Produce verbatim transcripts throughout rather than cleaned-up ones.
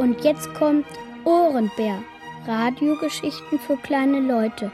Und jetzt kommt Ohrenbär. Radiogeschichten für kleine Leute.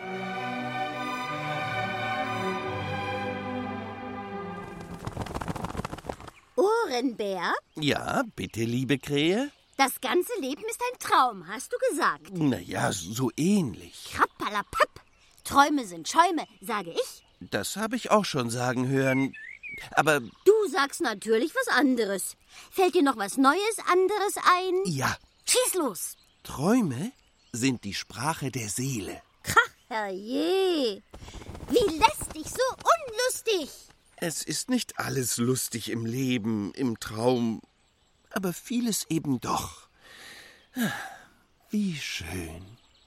Ohrenbär? Ja, bitte, liebe Krähe? Das ganze Leben ist ein Traum, hast du gesagt? Na ja, so ähnlich. Krappalapapp. Träume sind Schäume, sage ich. Das habe ich auch schon sagen hören. Aber... Du sagst natürlich was anderes. Fällt dir noch was Neues, anderes ein? Ja. Schieß los. Träume sind die Sprache der Seele. Ach, herrje. Wie lästig, so unlustig. Es ist nicht alles lustig im Leben, im Traum, aber vieles eben doch. Wie schön.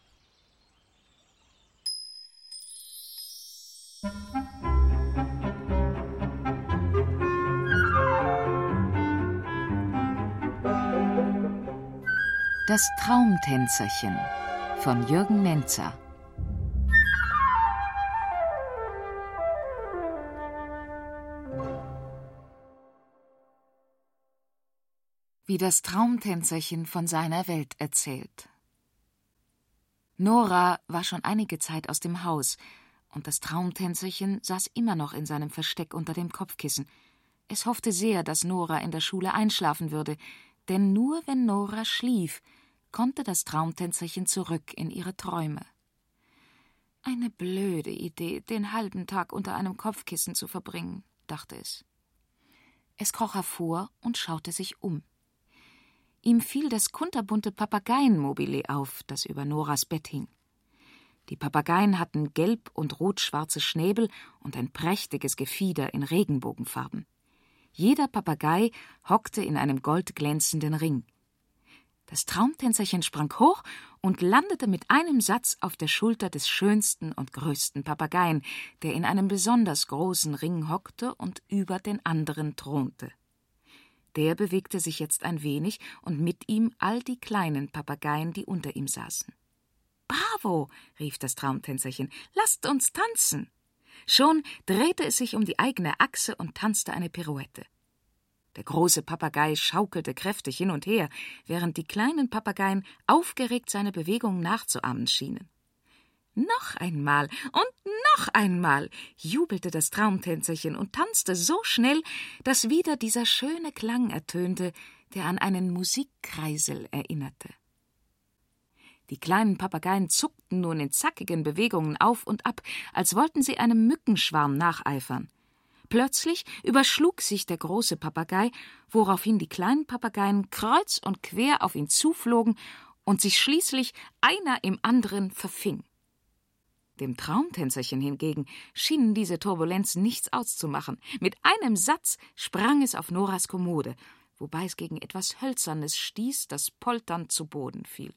Das Traumtänzerchen von Jürgen Nenzer. Wie das Traumtänzerchen von seiner Welt erzählt. Nora war schon einige Zeit aus dem Haus, und das Traumtänzerchen saß immer noch in seinem Versteck unter dem Kopfkissen. Es hoffte sehr, dass Nora in der Schule einschlafen würde, denn nur wenn Nora schlief, konnte das Traumtänzerchen zurück in ihre Träume. Eine blöde Idee, den halben Tag unter einem Kopfkissen zu verbringen, dachte es. Es kroch hervor und schaute sich um. Ihm fiel das kunterbunte Papageienmobile auf, das über Noras Bett hing. Die Papageien hatten gelb- und rot-schwarze Schnäbel und ein prächtiges Gefieder in Regenbogenfarben. Jeder Papagei hockte in einem goldglänzenden Ring. Das Traumtänzerchen sprang hoch und landete mit einem Satz auf der Schulter des schönsten und größten Papageien, der in einem besonders großen Ring hockte und über den anderen thronte. Der bewegte sich jetzt ein wenig und mit ihm all die kleinen Papageien, die unter ihm saßen. »Bravo«, rief das Traumtänzerchen, »lasst uns tanzen!« Schon drehte es sich um die eigene Achse und tanzte eine Pirouette. Der große Papagei schaukelte kräftig hin und her, während die kleinen Papageien aufgeregt seine Bewegungen nachzuahmen schienen. »Noch einmal und noch einmal«, jubelte das Traumtänzerchen und tanzte so schnell, dass wieder dieser schöne Klang ertönte, der an einen Musikkreisel erinnerte. Die kleinen Papageien zuckten nun in zackigen Bewegungen auf und ab, als wollten sie einem Mückenschwarm nacheifern. Plötzlich überschlug sich der große Papagei, woraufhin die kleinen Papageien kreuz und quer auf ihn zuflogen und sich schließlich einer im anderen verfing. Dem Traumtänzerchen hingegen schienen diese Turbulenzen nichts auszumachen. Mit einem Satz sprang es auf Noras Kommode, wobei es gegen etwas Hölzernes stieß, das polternd zu Boden fiel.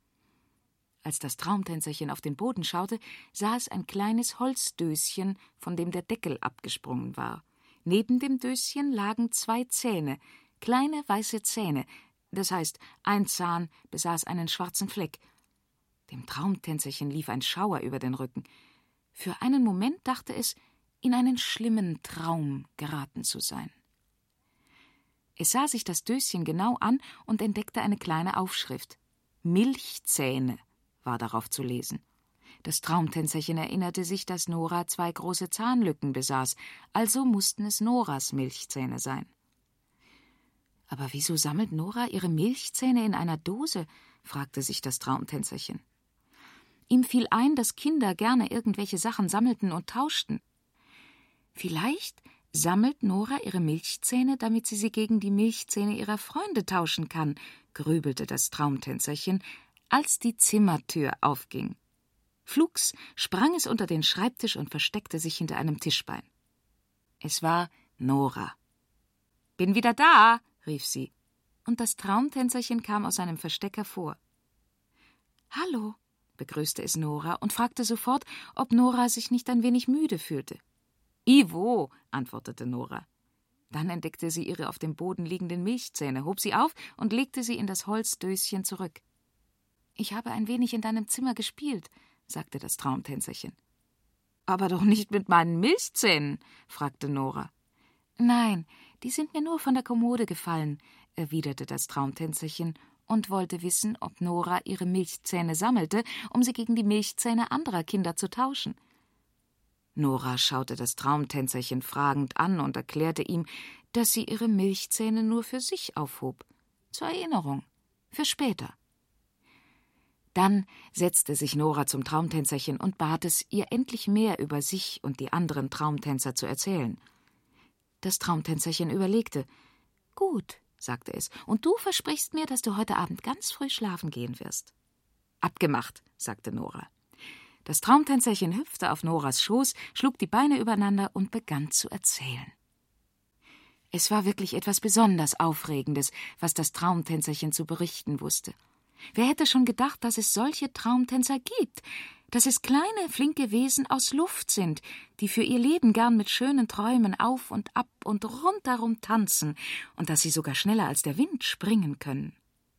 Als das Traumtänzerchen auf den Boden schaute, sah es ein kleines Holzdöschen, von dem der Deckel abgesprungen war. Neben dem Döschen lagen zwei Zähne, kleine weiße Zähne, das heißt, ein Zahn besaß einen schwarzen Fleck. Dem Traumtänzerchen lief ein Schauer über den Rücken. Für einen Moment dachte es, in einen schlimmen Traum geraten zu sein. Es sah sich das Döschen genau an und entdeckte eine kleine Aufschrift. »Milchzähne« war darauf zu lesen. Das Traumtänzerchen erinnerte sich, dass Nora zwei große Zahnlücken besaß, also mussten es Noras Milchzähne sein. »Aber wieso sammelt Nora ihre Milchzähne in einer Dose?« fragte sich das Traumtänzerchen. Ihm fiel ein, dass Kinder gerne irgendwelche Sachen sammelten und tauschten. Vielleicht sammelt Nora ihre Milchzähne, damit sie sie gegen die Milchzähne ihrer Freunde tauschen kann, grübelte das Traumtänzerchen, als die Zimmertür aufging. Flugs sprang es unter den Schreibtisch und versteckte sich hinter einem Tischbein. Es war Nora. »Bin wieder da«, rief sie, und das Traumtänzerchen kam aus seinem Versteck hervor. »Hallo«, begrüßte es Nora und fragte sofort, ob Nora sich nicht ein wenig müde fühlte. »Iwo«, antwortete Nora. Dann entdeckte sie ihre auf dem Boden liegenden Milchzähne, hob sie auf und legte sie in das Holzdöschen zurück. »Ich habe ein wenig in deinem Zimmer gespielt«, sagte das Traumtänzerchen. »Aber doch nicht mit meinen Milchzähnen«, fragte Nora. »Nein, die sind mir nur von der Kommode gefallen«, erwiderte das Traumtänzerchen und wollte wissen, ob Nora ihre Milchzähne sammelte, um sie gegen die Milchzähne anderer Kinder zu tauschen. Nora schaute das Traumtänzerchen fragend an und erklärte ihm, dass sie ihre Milchzähne nur für sich aufhob. Zur Erinnerung, für später. Dann setzte sich Nora zum Traumtänzerchen und bat es, ihr endlich mehr über sich und die anderen Traumtänzer zu erzählen. Das Traumtänzerchen überlegte. »Gut«, sagte es, »und du versprichst mir, dass du heute Abend ganz früh schlafen gehen wirst.« »Abgemacht«, sagte Nora. Das Traumtänzerchen hüpfte auf Noras Schoß, schlug die Beine übereinander und begann zu erzählen. Es war wirklich etwas besonders Aufregendes, was das Traumtänzerchen zu berichten wusste. Wer hätte schon gedacht, dass es solche Traumtänzer gibt, dass es kleine, flinke Wesen aus Luft sind, die für ihr Leben gern mit schönen Träumen auf und ab und rundherum tanzen und dass sie sogar schneller als der Wind springen können.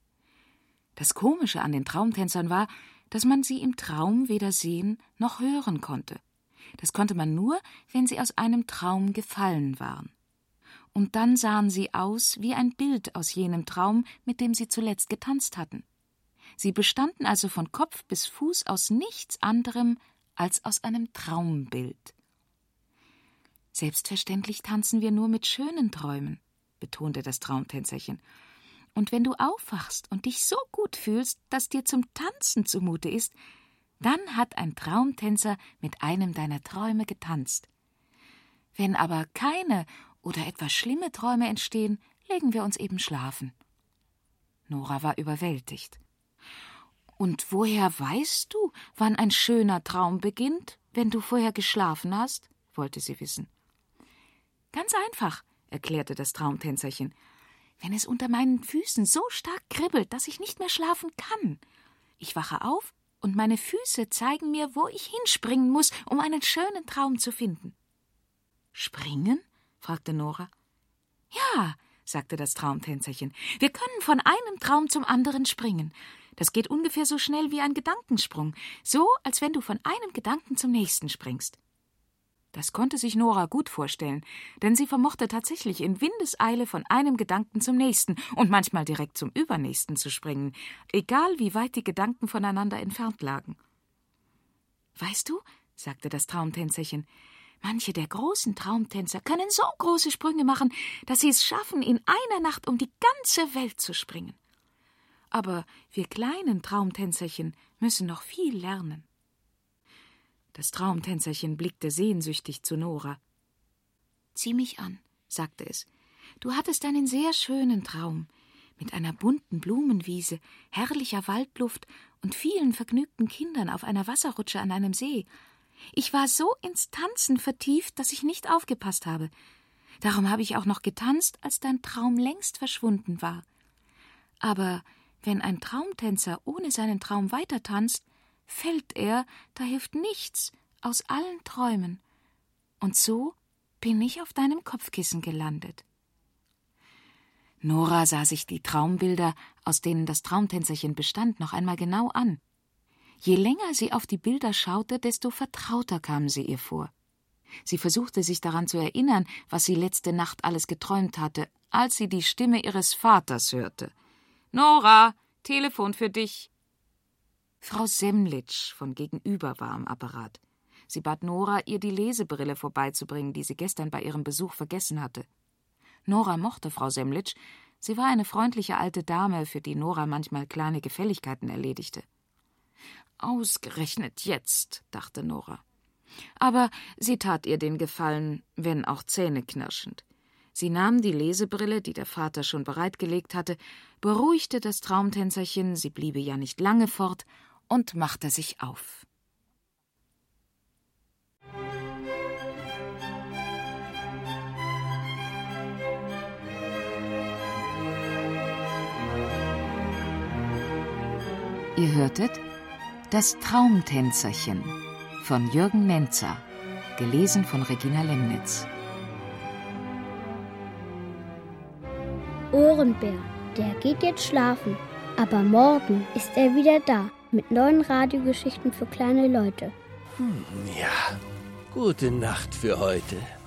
Das Komische an den Traumtänzern war, dass man sie im Traum weder sehen noch hören konnte. Das konnte man nur, wenn sie aus einem Traum gefallen waren. Und dann sahen sie aus wie ein Bild aus jenem Traum, mit dem sie zuletzt getanzt hatten. Sie bestanden also von Kopf bis Fuß aus nichts anderem als aus einem Traumbild. »Selbstverständlich tanzen wir nur mit schönen Träumen«, betonte das Traumtänzerchen. »Und wenn du aufwachst und dich so gut fühlst, dass dir zum Tanzen zumute ist, dann hat ein Traumtänzer mit einem deiner Träume getanzt. Wenn aber keine oder etwas schlimme Träume entstehen, legen wir uns eben schlafen.« Nora war überwältigt. »Und woher weißt du, wann ein schöner Traum beginnt, wenn du vorher geschlafen hast?« wollte sie wissen. »Ganz einfach«, erklärte das Traumtänzerchen. »Wenn es unter meinen Füßen so stark kribbelt, dass ich nicht mehr schlafen kann. Ich wache auf und meine Füße zeigen mir, wo ich hinspringen muss, um einen schönen Traum zu finden.« »Springen?« fragte Nora. »Ja«, sagte das Traumtänzerchen, »wir können von einem Traum zum anderen springen. Das geht ungefähr so schnell wie ein Gedankensprung, so als wenn du von einem Gedanken zum nächsten springst.« Das konnte sich Nora gut vorstellen, denn sie vermochte tatsächlich in Windeseile von einem Gedanken zum nächsten und manchmal direkt zum übernächsten zu springen, egal wie weit die Gedanken voneinander entfernt lagen. »Weißt du«, sagte das Traumtänzerchen, »manche der großen Traumtänzer können so große Sprünge machen, dass sie es schaffen, in einer Nacht um die ganze Welt zu springen. Aber wir kleinen Traumtänzerchen müssen noch viel lernen.« Das Traumtänzerchen blickte sehnsüchtig zu Nora. »Zieh mich an«, sagte es. »Du hattest einen sehr schönen Traum, mit einer bunten Blumenwiese, herrlicher Waldluft und vielen vergnügten Kindern auf einer Wasserrutsche an einem See. Ich war so ins Tanzen vertieft, dass ich nicht aufgepasst habe. Darum habe ich auch noch getanzt, als dein Traum längst verschwunden war. Aber wenn ein Traumtänzer ohne seinen Traum weitertanzt, fällt er, da hilft nichts, aus allen Träumen. Und so bin ich auf deinem Kopfkissen gelandet.« Nora sah sich die Traumbilder, aus denen das Traumtänzerchen bestand, noch einmal genau an. Je länger sie auf die Bilder schaute, desto vertrauter kamen sie ihr vor. Sie versuchte sich daran zu erinnern, was sie letzte Nacht alles geträumt hatte, als sie die Stimme ihres Vaters hörte. »Nora, Telefon für dich!« Frau Semlitsch von gegenüber war am Apparat. Sie bat Nora, ihr die Lesebrille vorbeizubringen, die sie gestern bei ihrem Besuch vergessen hatte. Nora mochte Frau Semlitsch. Sie war eine freundliche alte Dame, für die Nora manchmal kleine Gefälligkeiten erledigte. »Ausgerechnet jetzt«, dachte Nora. Aber sie tat ihr den Gefallen, wenn auch zähneknirschend. Sie nahm die Lesebrille, die der Vater schon bereitgelegt hatte, beruhigte das Traumtänzerchen, sie bliebe ja nicht lange fort, und machte sich auf. Ihr hörtet »Das Traumtänzerchen« von Jürgen Nenzer, gelesen von Regina Lemnitz. Ohrenbär, der geht jetzt schlafen, aber morgen ist er wieder da mit neuen Radiogeschichten für kleine Leute. Hm, ja, gute Nacht für heute.